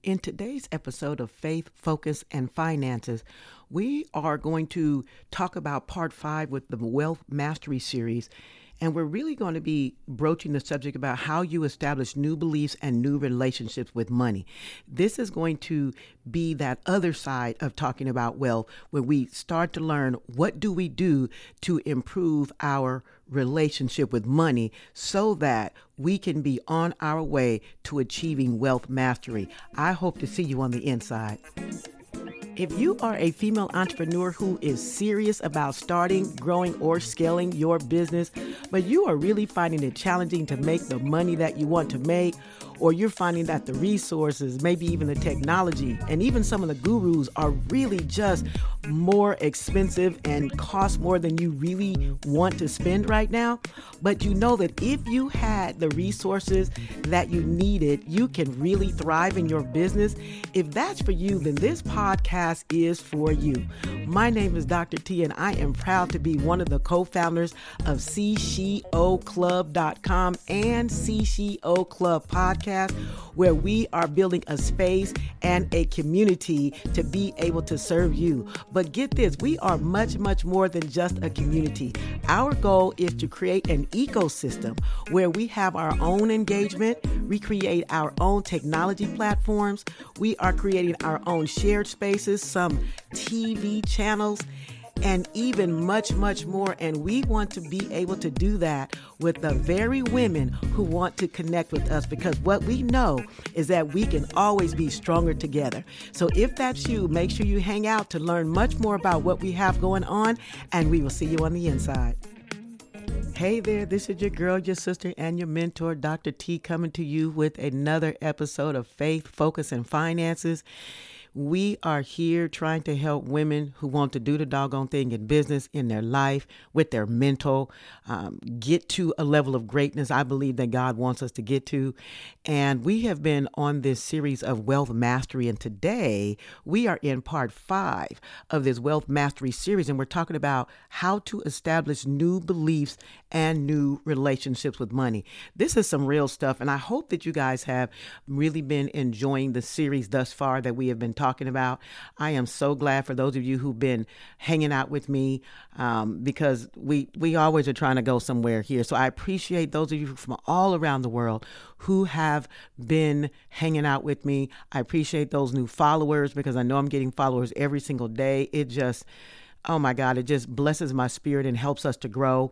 In today's episode of Faith, Focus, and Finances, we are going to talk about part 5 with the Wealth Mastery series. And we're really going to be broaching the subject about how you establish new beliefs and new relationships with money. This is going to be that other side of talking about wealth, where we start to learn what do we do to improve our relationship with money so that we can be on our way to achieving wealth mastery. I hope to see you on the inside. If you are a female entrepreneur who is serious about starting, growing, or scaling your business, but you are really finding it challenging to make the money that you want to make, or you're finding that the resources, maybe even the technology, and even some of the gurus are really just more expensive and cost more than you really want to spend right now, but you know that if you had the resources that you needed, you can really thrive in your business. If that's for you, then this podcast is for you. My name is Dr. T, and I am proud to be one of the co-founders of CCOclub.com and CCO Club Podcast, where we are building a space and a community to be able to serve you. But get this, we are much, much more than just a community. Our goal is to create an ecosystem where we have our own engagement, we create our own technology platforms, we are creating our own shared spaces, some TV channels, and even much, much more. And we want to be able to do that with the very women who want to connect with us, because what we know is that we can always be stronger together. So if that's you, make sure you hang out to learn much more about what we have going on, and we will see you on the inside. Hey there, this is your girl, your sister, and your mentor, Dr. T, coming to you with another episode of Faith, Focus, and Finances. We are here trying to help women who want to do the doggone thing in business, in their life, with their mental, get to a level of greatness I believe that God wants us to get to. And we have been on this series of Wealth Mastery. And today we are in part 5 of this Wealth Mastery series. And we're talking about how to establish new beliefs and new relationships with money. This is some real stuff. And I hope that you guys have really been enjoying the series thus far that we have been talking about. I am so glad for those of you who've been hanging out with me, because we always are trying to go somewhere here. So I appreciate those of you from all around the world who have been hanging out with me. I appreciate those new followers, because I know I'm getting followers every single day. It just, oh my God, it just blesses my spirit and helps us to grow.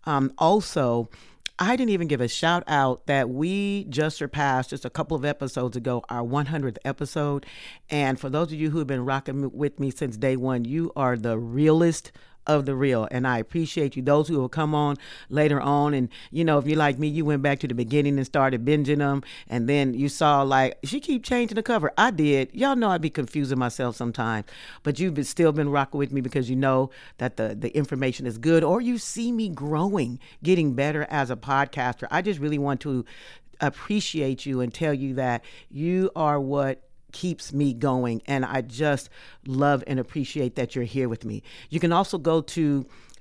Also, I didn't even give a shout out that we just surpassed just a couple of episodes ago, our 100th episode. And for those of you who have been rocking with me since day one, you are the realest of the real. And I appreciate you. Those who will come on later on. And, you know, if you're like me, you went back to the beginning and started binging them. And then you saw like, she keep changing the cover. I did. Y'all know I'd be confusing myself sometimes. But you've still been rocking with me because you know that the information is good, or you see me growing, getting better as a podcaster. I just really want to appreciate you and tell you that you are what keeps me going. And I just love and appreciate that you're here with me. You can also go to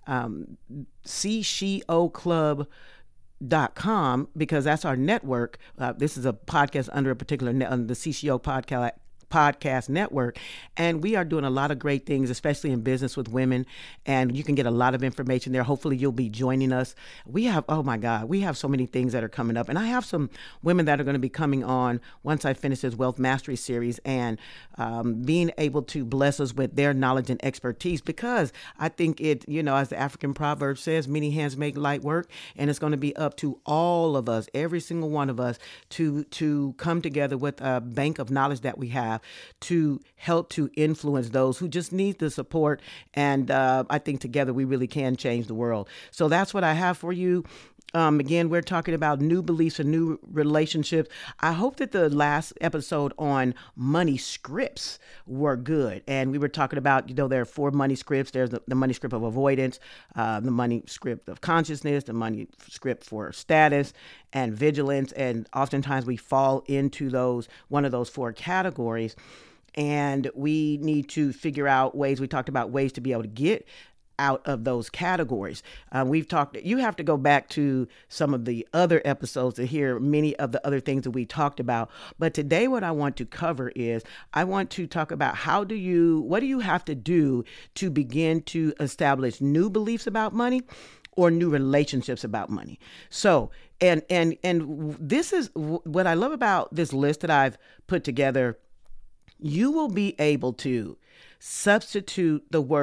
CCOclub.com, because that's our network. This is a podcast under a particular under the CCO podcast network, and we are doing a lot of great things, especially in business with women, and you can get a lot of information there. Hopefully you'll be joining us. We have, oh my God, we have so many things that are coming up, and I have some women that are going to be coming on once I finish this Wealth Mastery series, and being able to bless us with their knowledge and expertise, because I think it, you know, as the African proverb says, many hands make light work, and it's going to be up to all of us, every single one of us, to come together with a bank of knowledge that we have to help to influence those who just need the support. And I think together we really can change the world. So that's what I have for you. Again, we're talking about new beliefs and new relationships. I hope that the last episode on money scripts were good. And we were talking about, you know, there are 4 money scripts. There's the money script of avoidance, the money script of consciousness, the money script for status and vigilance. And oftentimes we fall into one of those 4 categories. And we need to figure out ways. We talked about ways to be able to get out of those categories. We've talked, you have to go back to some of the other episodes to hear many of the other things that we talked about. But today what I want to cover is I want to talk about what do you have to do to begin to establish new beliefs about money or new relationships about money. So, and this is what I love about this list that I've put together. You will be able to substitute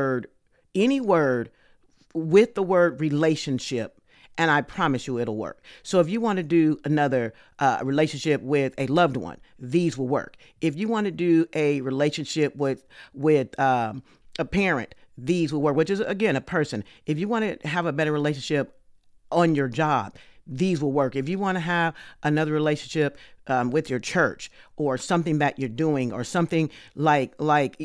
any word with the word relationship, and I promise you it'll work. So if you want to do another relationship with a loved one, these will work. If you want to do a relationship with a parent, these will work, which is, again, a person. If you want to have a better relationship on your job, these will work. If you want to have another relationship with your church or something that you're doing, or something like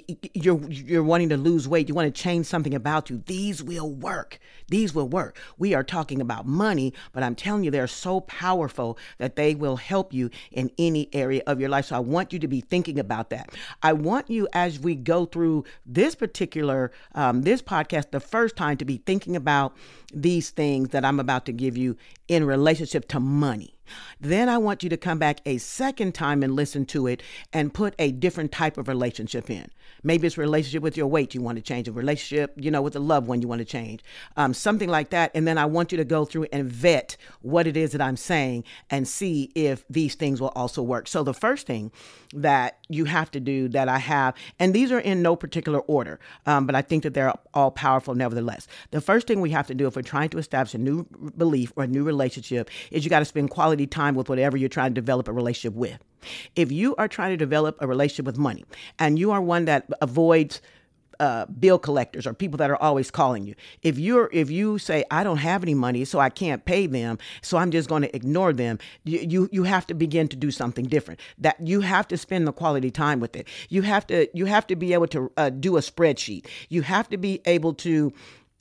you're wanting to lose weight, you want to change something about you, these will work. These will work. We are talking about money, but I'm telling you, they're so powerful that they will help you in any area of your life. So I want you to be thinking about that. I want you, as we go through this particular, this podcast, the first time, to be thinking about these things that I'm about to give you in relationship to money. Then I want you to come back a second time and listen to it and put a different type of relationship in. Maybe it's a relationship with your weight you want to change, a relationship, with a loved one you want to change, something like that. And then I want you to go through and vet what it is that I'm saying and see if these things will also work. So the first thing that you have to do that I have, and these are in no particular order, but I think that they're all powerful nevertheless. The first thing we have to do if we're trying to establish a new belief or a new relationship is you got to spend quality time with whatever you're trying to develop a relationship with. If you are trying to develop a relationship with money and you are one that avoids bill collectors or people that are always calling you, if you say, I don't have any money, so I can't pay them, so I'm just going to ignore them, you have to begin to do something different. That you have to spend the quality time with it. You have to be able to do a spreadsheet. You have to be able to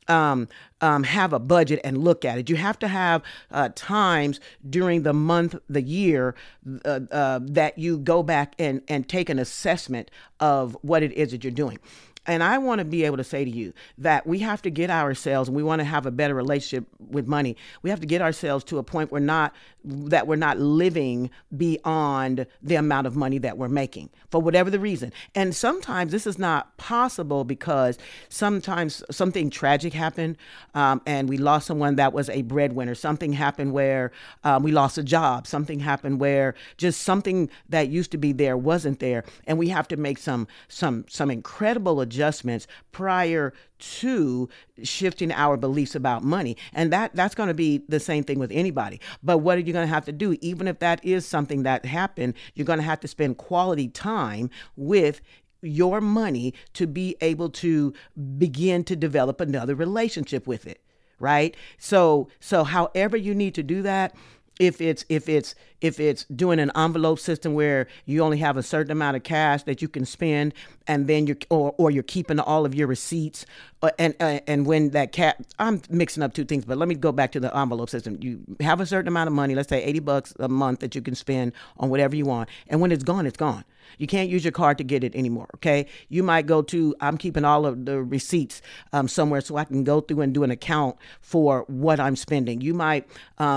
have a budget and look at it. You have to have times during the month, the year, that you go back and take an assessment of what it is that you're doing. And I want to be able to say to you that we have to get ourselves, and we want to have a better relationship with money. We have to get ourselves to a point where we're not living beyond the amount of money that we're making for whatever the reason. And sometimes this is not possible because sometimes something tragic happened, and we lost someone that was a breadwinner. Something happened where we lost a job. Something happened where just something that used to be there wasn't there, and we have to make some incredible adjustments prior to shifting our beliefs about money. And that's going to be the same thing with anybody. But what are you going to have to do? Even if that is something that happened, you're going to have to spend quality time with your money to be able to begin to develop another relationship with it, right? So however you need to do that, if it's doing an envelope system where you only have a certain amount of cash that you can spend, and then you're keeping all of your receipts, and when that I'm mixing up two things, but let me go back to the envelope system. You have a certain amount of money, let's say $80 a month, that you can spend on whatever you want, and when it's gone, it's gone. You can't use your card to get it anymore, okay? You might go to, I'm keeping all of the receipts somewhere so I can go through and do an account for what I'm spending. You might,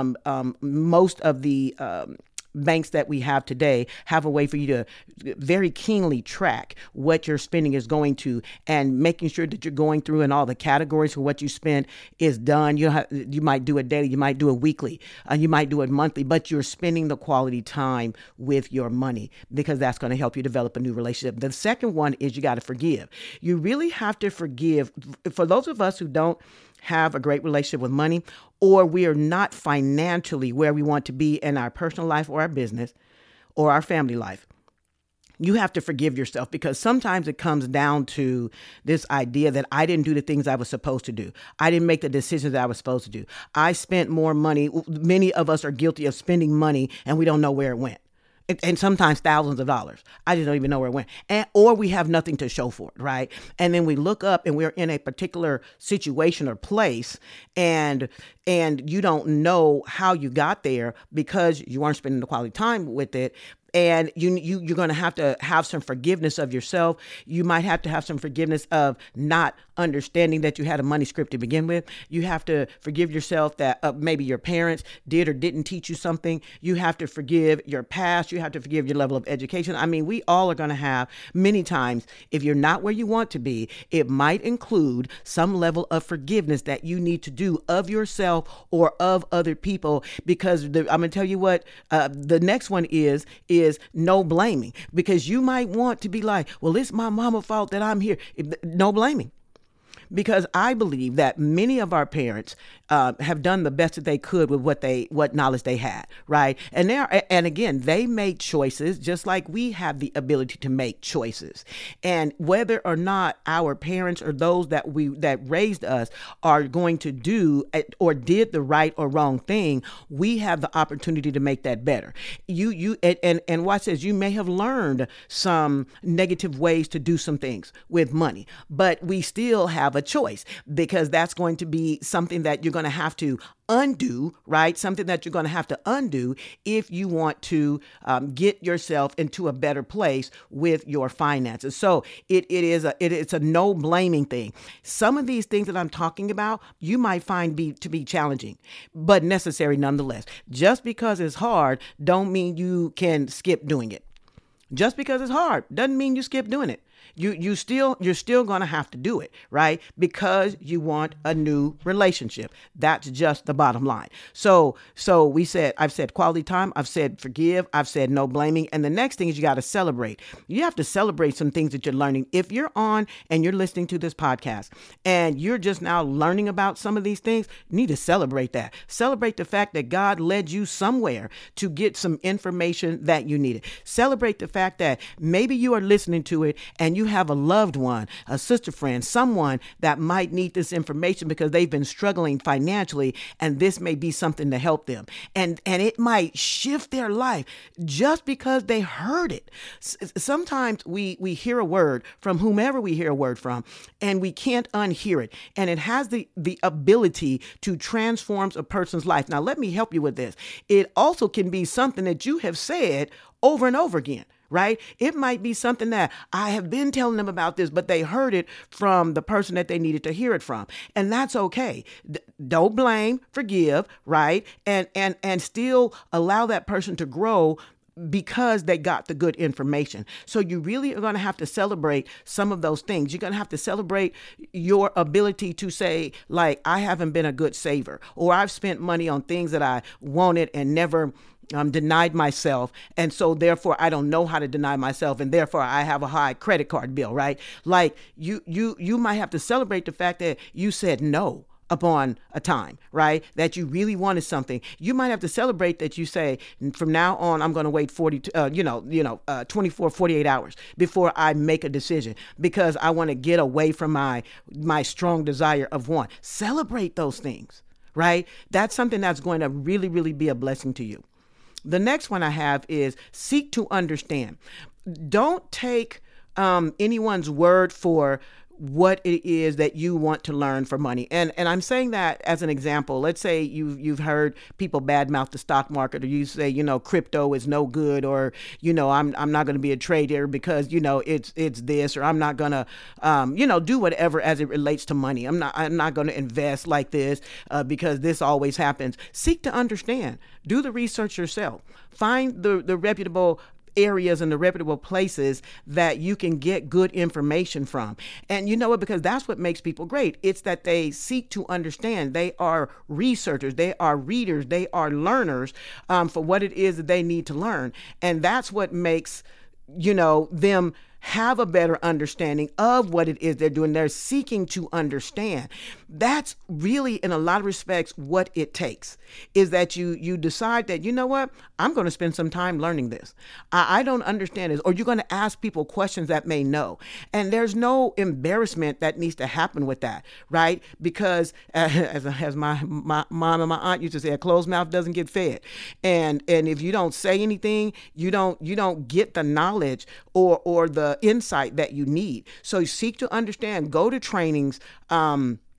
most of the banks that we have today have a way for you to very keenly track what your spending is going to, and making sure that you're going through and all the categories for what you spend is done. You might do it daily, you might do it weekly, you might do it monthly, but you're spending the quality time with your money, because that's going to help you develop a new relationship. The second one is you got to forgive. You really have to forgive. For those of us who don't have a great relationship with money, or we are not financially where we want to be in our personal life or our business or our family life, you have to forgive yourself, because sometimes it comes down to this idea that I didn't do the things I was supposed to do. I didn't make the decisions that I was supposed to do. I spent more money. Many of us are guilty of spending money and we don't know where it went. And sometimes thousands of dollars. I just don't even know where it went. Or we have nothing to show for it, right? And then we look up and we're in a particular situation or place, and you don't know how you got there because you weren't spending the quality time with it. And you're going to have some forgiveness of yourself. You might have to have some forgiveness of not understanding that you had a money script to begin with. You have to forgive yourself that maybe your parents did or didn't teach you something. You have to forgive your past. You have to forgive your level of education. I mean, we all are going to have many times, if you're not where you want to be, it might include some level of forgiveness that you need to do of yourself or of other people, because I'm going to tell you what, the next one is no blaming, because you might want to be like, well, it's my mama's fault that I'm here. No blaming. Because I believe that many of our parents have done the best that they could with what knowledge they had, right? And again, they made choices just like we have the ability to make choices. And whether or not our parents or those that raised us are going to do or did the right or wrong thing, we have the opportunity to make that better. And watch this, you may have learned some negative ways to do some things with money, but we still have a choice, because that's going to be something that you're going to have to undo, right? Something that you're going to have to undo if you want to get yourself into a better place with your finances. So it's a no blaming thing. Some of these things that I'm talking about, you might find to be challenging, but necessary nonetheless. Just because it's hard, don't mean you can skip doing it. Just because it's hard doesn't mean you skip doing it. You're still going to have to do it, right? Because you want a new relationship. That's just the bottom line. So I've said quality time. I've said forgive. I've said no blaming. And the next thing is you got to celebrate. You have to celebrate some things that you're learning. If you're on and you're listening to this podcast and you're just now learning about some of these things, you need to celebrate that. Celebrate the fact that God led you somewhere to get some information that you needed. Celebrate the fact that maybe you are listening to it and you have a loved one, a sister friend, someone that might need this information because they've been struggling financially, and this may be something to help them. And it might shift their life just because they heard it. Sometimes we hear a word from whomever we hear a word from, and we can't unhear it. And it has the ability to transform a person's life. Now, let me help you with this. It also can be something that you have said over and over again. Right? It might be something that I have been telling them about this, but they heard it from the person that they needed to hear it from. And that's okay. Don't blame, forgive, right? And still allow that person to grow because they got the good information. So you really are going to have to celebrate some of those things. You're going to have to celebrate your ability to say, like, I haven't been a good saver, or I've spent money on things that I wanted and never denied myself. And so therefore I don't know how to deny myself. And therefore I have a high credit card bill, right? Like you might have to celebrate the fact that you said no upon a time, right? That you really wanted something. You might have to celebrate that you say, from now on, I'm going to wait 24, 48 hours before I make a decision, because I want to get away from my strong desire of want. Celebrate those things, right? That's something that's going to really, really be a blessing to you. The next one I have is seek to understand. Don't take anyone's word for what it is that you want to learn for money. And I'm saying that as an example. Let's say you've heard people badmouth the stock market, or you say, crypto is no good, or, I'm not going to be a trader because, it's this, or I'm not going to, do whatever as it relates to money. I'm not going to invest like this because this always happens. Seek to understand. Do the research yourself. Find the reputable areas and the reputable places that you can get good information from. And you know what? Because that's what makes people great. It's that they seek to understand. They are researchers. They are readers. They are learners for what it is that they need to learn. And that's what makes, them have a better understanding of what it is they're doing. They're seeking to understand. That's really, in a lot of respects, what it takes, is that you decide that, you know what, I'm going to spend some time learning this. I don't understand this. Or you're going to ask people questions that may know. And there's no embarrassment that needs to happen with that, right? Because as my mom and my aunt used to say, a closed mouth doesn't get fed. And if you don't say anything, you don't get the knowledge or the insight that you need. So you seek to understand, go to trainings,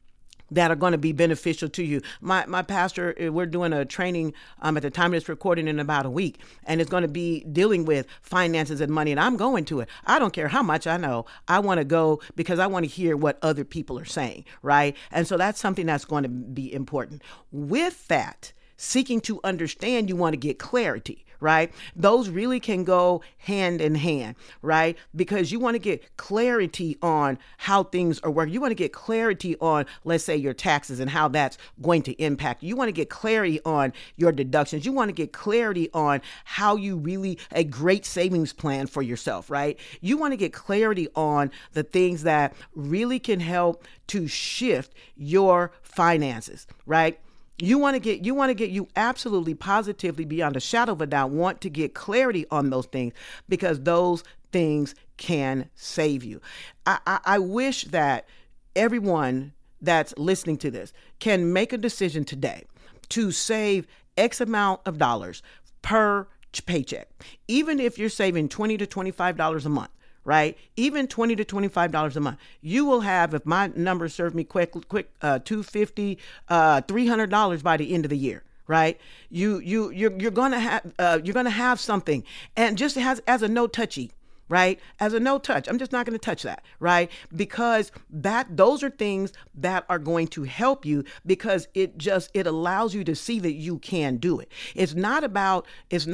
that are going to be beneficial to you. My pastor, we're doing a training at the time of this recording in about a week, and it's going to be dealing with finances and money, and I'm going to it. I don't care how much I know. I want to go because I want to hear what other people are saying, right? And so that's something that's going to be important. With that, seeking to understand, you want to get clarity, right? Those really can go hand in hand, right? Because you want to get clarity on how things are working. You want to get clarity on, let's say, your taxes and how that's going to impact you. You want to get clarity on your deductions. You want to get clarity on how you really, a great savings plan for yourself, right? You want to get clarity on the things that really can help to shift your finances, right? You absolutely positively, beyond a shadow of a doubt, want to get clarity on those things, because those things can save you. I wish that everyone that's listening to this can make a decision today to save X amount of dollars per paycheck. Even if you're saving $20 to $25 a month, right? Even $20 to $25 a month, you will have, if my numbers serve me quick, $250, $300 by the end of the year, right? You're gonna have something, and just as a no touchy, right? As a no touch, I'm just not going to touch that, right? Because those are things that are going to help you, because it allows you to see that you can do it. It's not about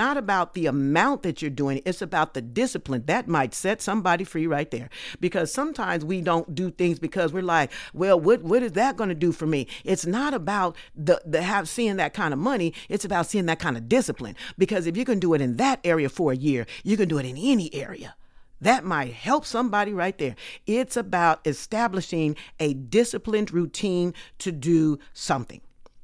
the amount that you're doing. It's about the discipline that might set somebody free right there. Because sometimes we don't do things because we're like, well, what is that going to do for me? It's not about seeing that kind of money. It's about seeing that kind of discipline. Because if you can do it in that area for a year, you can do it in any area. That might help somebody right there. It's about establishing a disciplined routine to do something.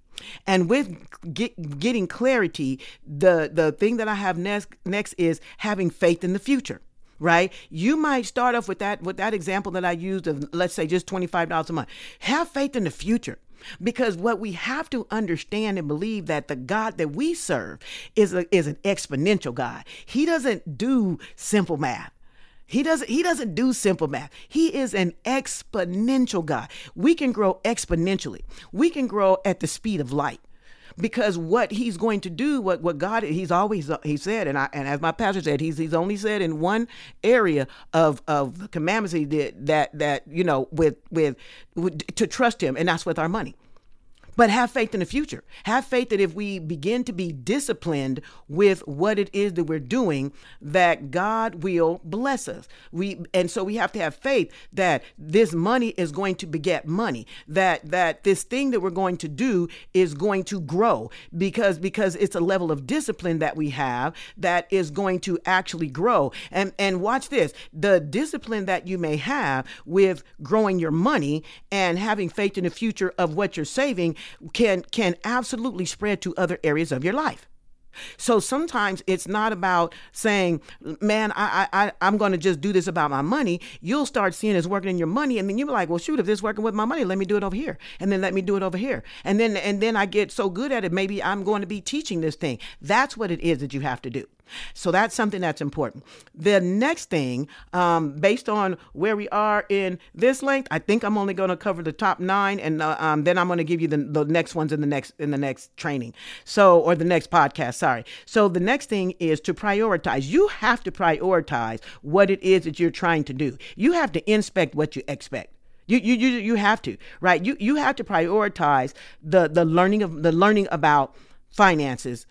And with getting clarity, the thing that I have next is having faith in the future. Right? You might start off with that example that I used of, let's say, just $25 a month. Have faith in the future. Because what we have to understand and believe, that the God that we serve is an exponential God. He doesn't do simple math. He doesn't do simple math. He is an exponential God. We can grow exponentially. We can grow at the speed of light. Because what he's going to do, what God, he said, and as my pastor said, he's only said in one area of the commandments he did that with to trust him, and that's with our money. But have faith in the future. Have faith that if we begin to be disciplined with what it is that we're doing, that God will bless us. And so we have to have faith that this money is going to beget money, that this thing that we're going to do is going to grow, because it's a level of discipline that we have that is going to actually grow. And watch this, the discipline that you may have with growing your money and having faith in the future of what you're saving can absolutely spread to other areas of your life. So sometimes it's not about saying, man, I'm going to just do this about my money. You'll start seeing it's working in your money. And then you're like, well, shoot, if this is working with my money, let me do it over here. And then let me do it over here. And then I get so good at it, maybe I'm going to be teaching this thing. That's what it is that you have to do. So that's something that's important. The next thing, based on where we are in this length, I think I'm only going to cover the top 9, and then I'm going to give you the next ones in the next training. Or the next podcast. Sorry. So the next thing is to prioritize. You have to prioritize what it is that you're trying to do. You have to inspect what you expect. You have to, right? You have to prioritize the learning about finances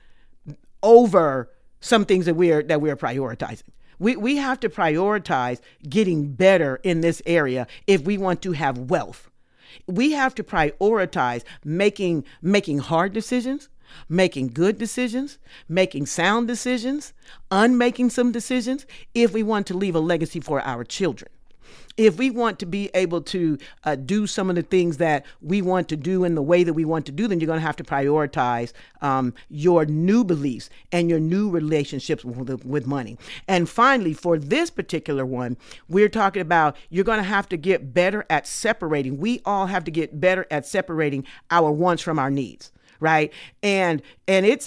over some things that we're prioritizing. We have to prioritize getting better in this area if we want to have wealth. We have to prioritize making hard decisions, making good decisions, making sound decisions, unmaking some decisions if we want to leave a legacy for our children. If we want to be able to do some of the things that we want to do in the way that we want to do them, you're going to have to prioritize your new beliefs and your new relationships with money. And finally, for this particular one, we're talking about you're going to have to get better at separating. We all have to get better at separating our wants from our needs, right? And it's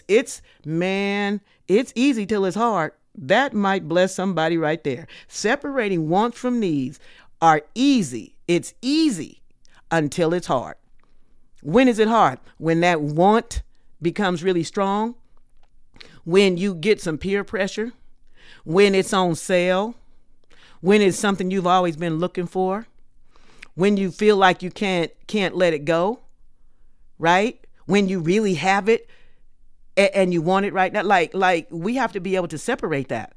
easy till it's hard. That might bless somebody right there. Separating wants from needs are easy. It's easy until it's hard. When is it hard? When that want becomes really strong, when you get some peer pressure, when it's on sale, when it's something you've always been looking for, when you feel like you can't let it go, right? When you really have it and you want it right now, like we have to be able to separate that.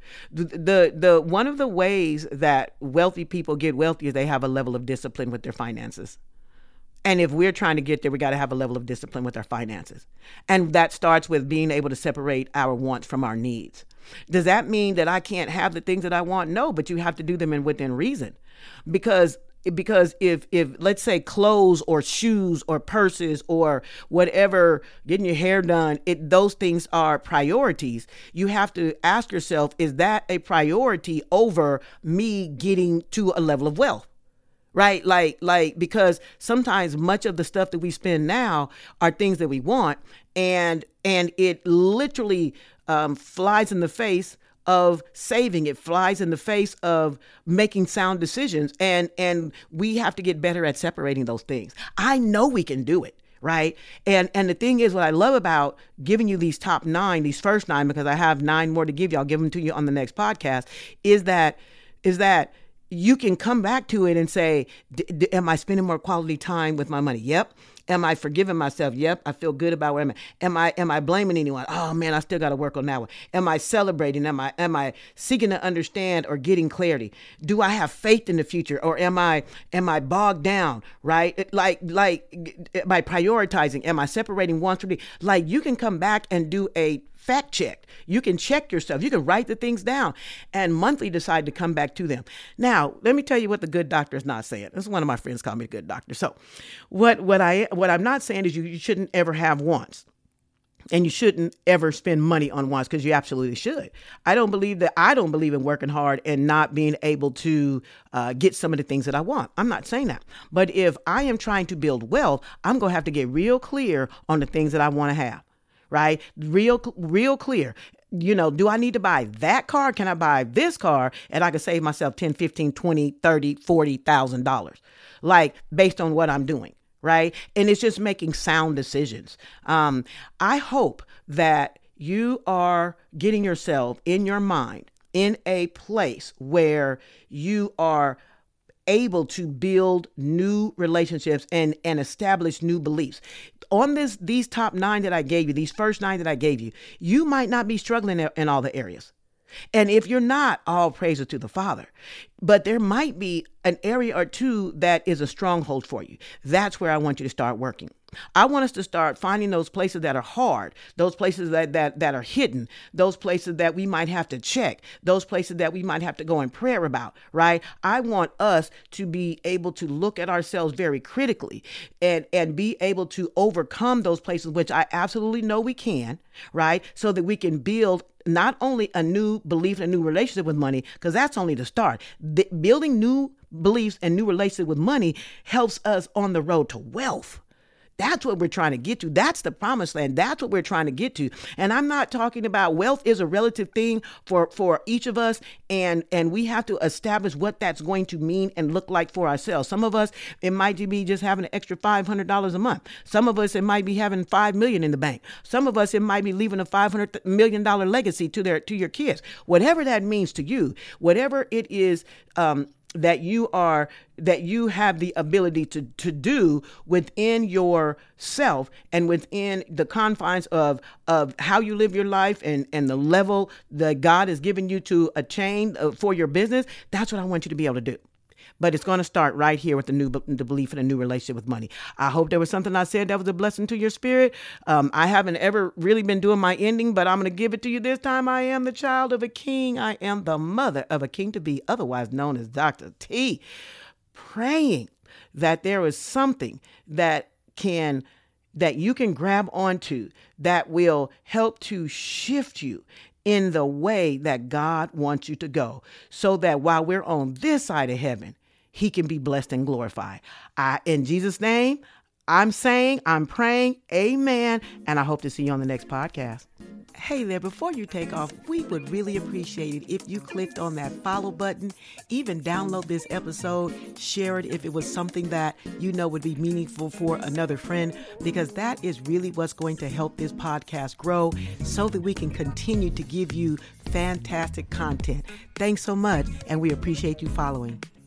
The one of the ways that wealthy people get wealthy is they have a level of discipline with their finances. And if we're trying to get there, we got to have a level of discipline with our finances. And that starts with being able to separate our wants from our needs. Does that mean that I can't have the things that I want? No, but you have to do them within reason. Because if let's say clothes or shoes or purses or whatever, getting your hair done, those things are priorities. You have to ask yourself, is that a priority over me getting to a level of wealth? Right? Like, because sometimes much of the stuff that we spend now are things that we want, and it literally flies in the face of saving. It flies in the face of making sound decisions. And we have to get better at separating those things. I know we can do it. Right. And the thing is, what I love about giving you these top 9, these first 9, because I have 9 more to give you, I'll give them to you on the next podcast, is that you can come back to it and say, am I spending more quality time with my money? Yep. Am I forgiving myself? Yep. I feel good about where I'm at. Am I blaming anyone? Oh man, I still got to work on that one. Am I celebrating? Am I seeking to understand or getting clarity? Do I have faith in the future, or am I bogged down? Right? Like am I prioritizing? Am I separating wants from needs? Like, you can come back and do a fact check. You can check yourself. You can write the things down and monthly decide to come back to them. Now, let me tell you what the good doctor is not saying. This is one of my friends call me a good doctor. So what I'm not saying is you shouldn't ever have wants. And you shouldn't ever spend money on wants, because you absolutely should. I don't believe in working hard and not being able to get some of the things that I want. I'm not saying that. But if I am trying to build wealth, I'm going to have to get real clear on the things that I want to have. Right? Real clear. You know, do I need to buy that car? Can I buy this car and I can save myself $10, $15, $20, $30, $40,000, like, based on what I'm doing. Right. And it's just making sound decisions. I hope that you are getting yourself in your mind in a place where you are able to build new relationships and establish new beliefs. On these top 9 that I gave you, these first 9 that I gave you, you might not be struggling in all the areas. And if you're not, all praises to the Father. But there might be an area or two that is a stronghold for you. That's where I want you to start working. I want us to start finding those places that are hard, those places that are hidden, those places that we might have to check, those places that we might have to go in prayer about, right? I want us to be able to look at ourselves very critically and be able to overcome those places, which I absolutely know we can, right? So that we can build not only a new belief and a new relationship with money, because that's only the start. Building new beliefs and new relationship with money helps us on the road to wealth. That's what we're trying to get to. That's the promised land. That's what we're trying to get to. And I'm not talking about wealth is a relative thing for each of us. And we have to establish what that's going to mean and look like for ourselves. Some of us, it might be just having an extra $500 a month. Some of us, it might be having $5 million in the bank. Some of us, it might be leaving a $500 million legacy to your kids. Whatever that means to you, whatever it is, that you have the ability to do within yourself and within the confines of how you live your life and the level that God has given you to attain for your business. That's what I want you to be able to do. But it's going to start right here with the belief in a new relationship with money. I hope there was something I said that was a blessing to your spirit. I haven't ever really been doing my ending, but I'm going to give it to you this time. I am the child of a king. I am the mother of a king to be, otherwise known as Dr. T. Praying that there is something that you can grab onto that will help to shift you in the way that God wants you to go, so that while we're on this side of heaven, He can be blessed and glorified. In Jesus' name, I'm praying, amen. And I hope to see you on the next podcast. Hey there, before you take off, we would really appreciate it if you clicked on that follow button, even download this episode, share it if it was something that you know would be meaningful for another friend, because that is really what's going to help this podcast grow so that we can continue to give you fantastic content. Thanks so much, and we appreciate you following.